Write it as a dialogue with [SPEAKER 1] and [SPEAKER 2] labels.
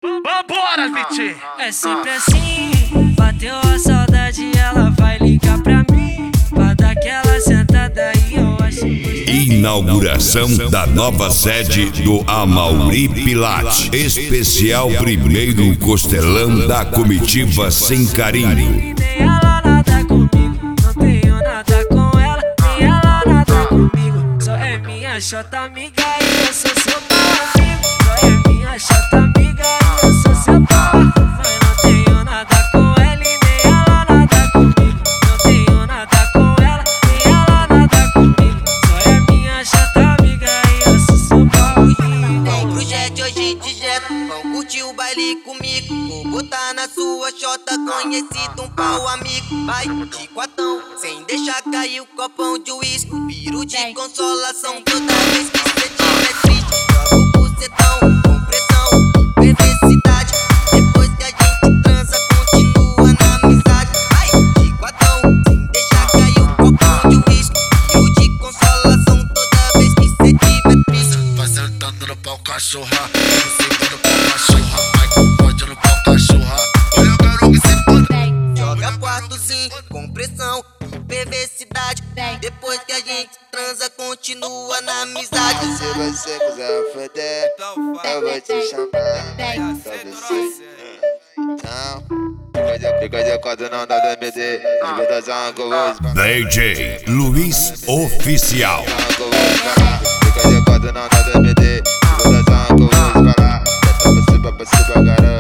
[SPEAKER 1] Vambora, Vitinho!
[SPEAKER 2] É sempre assim, bateu a saudade, ela vai ligar pra mim, pra dar aquela sentada e eu acho que...
[SPEAKER 3] Inauguração da nova sede do Amaury Pilate. Especial primeiro costelão da comitiva Sem Carinho.
[SPEAKER 2] Nem ela nada comigo, não tenho nada com ela, nem ela nada comigo. Só é minha chota amiga e eu sou seu pau amigo. Só é minha chota amiga e eu sou seu pau. Mas não tenho nada com ela e nem ela nada comigo. Não tenho nada com ela, nem ela nada comigo. Só é minha chota amiga e eu sou seu pau.
[SPEAKER 4] Vem pro jet hoje de jet, vão curtir o baile comigo. Vou botar na sua chota, conhecido um pau amigo. Vai de quatão, sem deixar cair o copão de uísque. Viro de consolação toda vez que cê tiver triste. Jogo o bucetão, com pressão e perversidade. Depois que a gente transa, continua na amizade. Vai de quatão, sem deixar cair o copão de uísque. Viro de consolação toda vez que cê tiver triste.
[SPEAKER 1] Vai sentando no pau, cachorra. Você no pau, cachorra. Vai pode no pau, cachorra. Olha o garoto que se pode.
[SPEAKER 4] Joga quartozinho, com pressão e perversidade. Depois que a gente transa, continua na amizade.
[SPEAKER 5] Se você quiser foder, eu vou te chamar. Só você. Não. Fica de quatro não dá DMD. Libertação que eu vou espanar.
[SPEAKER 3] DJ Luiz Oficial.
[SPEAKER 5] Fica de quatro não dá DMD. Libertação que eu vou espanar. Pra cima, garota.